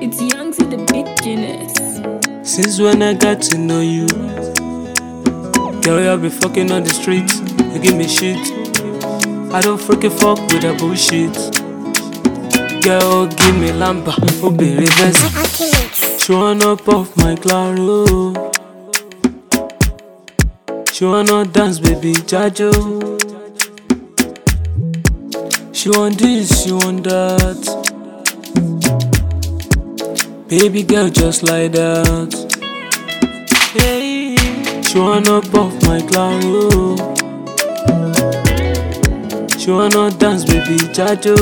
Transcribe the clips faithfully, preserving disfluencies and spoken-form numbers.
It's young to the beginners. Since when I got to know you, girl, you be fucking on the streets. You give me shit. I don't freaking fuck with that bullshit. Girl, give me lamba, oh be reverse. She wanna puff my claro. She wanna dance, baby, Jajo. She want this, she want that. Baby girl, just like that. Hey, she wanna puff my claro. She wanna dance, baby, Jajo.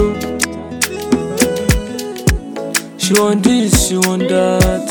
She want this, she want that.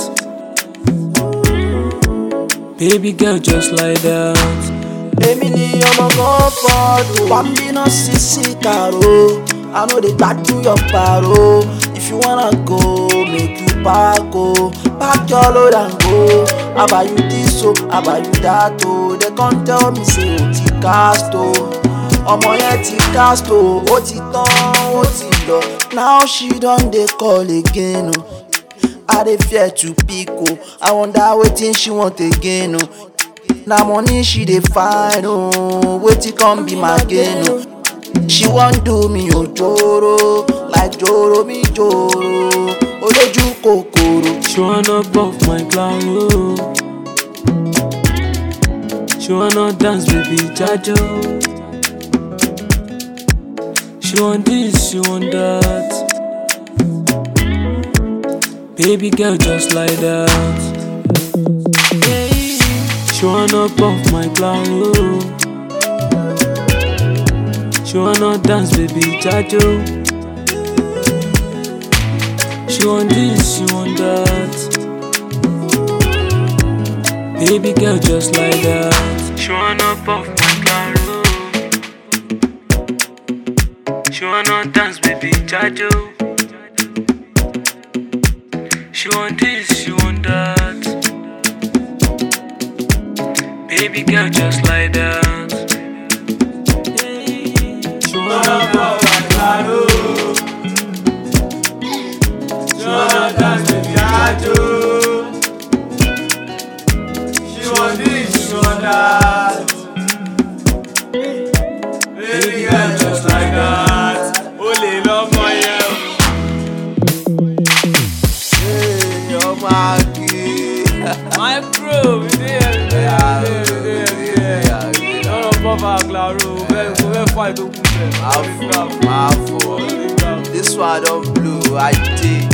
Baby girl, just like that. Èmi ni ọmọ kan fọdù. Bambino sisi karo. I know they back to your paro. If you wanna go, make you pack o. Pack your load and go. How about you this o? How about you that o? They can't tell me say o ti cast o. Ọmọ yẹn ti cast o. Ó ti tán, ó ti lọ. Now she don dey call again o. I dey fear to pick o. I wonder wetin she want again o. Na money she dey find oh, wetin come be my gain oh. She wan do me ojoro, like joro mi joro, olójú kòkòrò. She wanna puff my claro. She wanna dance, baby, Jajo. She want this, she want that. Baby girl, just like that. She wanna puff my claro. She wanna dance, baby, Jajo. She want this, she want that. Baby girl, just like that. She wanna puff my claro. She wanna dance, baby, Jajo. She want this, she want that. Baby girl, just like that. She wanna puff my claro. She wanna dance, baby, Jajo. She want this, she want that. Baby girl, just like that. Ole love my yeah. Hey, oh my God. My bro, we there, we there, we there, we there, we there. Don't puff our claro. We we fight to put them. My fault, my fault. This one don't blow, I did.